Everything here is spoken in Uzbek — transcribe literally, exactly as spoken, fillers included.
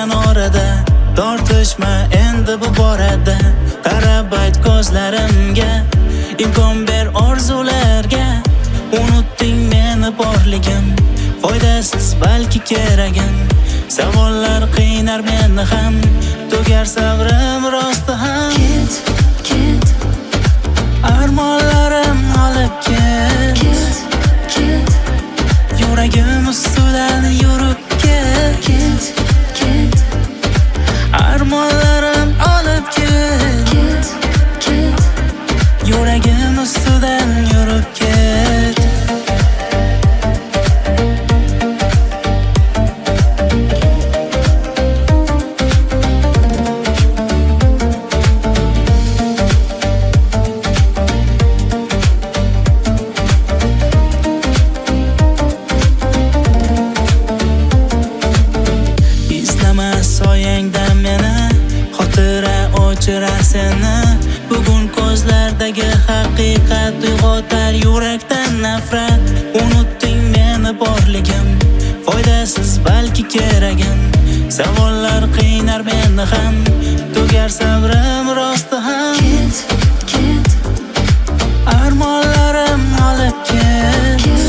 bilan orada tortishma endi bu borada. Qarab ayt ko'zlarimga, imkon ber orzularga. Unutding meni borligim, foydasiz balki keragim. Savollar qiynar meni ham, tugar sabrim rosti ham. Ket, ket, Armonlarim olib ket, ket, ket, yuragim ustidan yurib ket. ket, ket, Armonlarim olib ket, ket, ket. yuragim ustidan yurib ket. Soyangdan meni, xotira o'chirar seni. Bugun ko'zlardagi haqiqat uyg'otar yurakdan nafrat. Unutding meni borligim, foydasiz balki keragim. Savollar qiynar meni ham, tugar sabrim rosti ham. Ket, ket, Armonlarim olib ket, ket,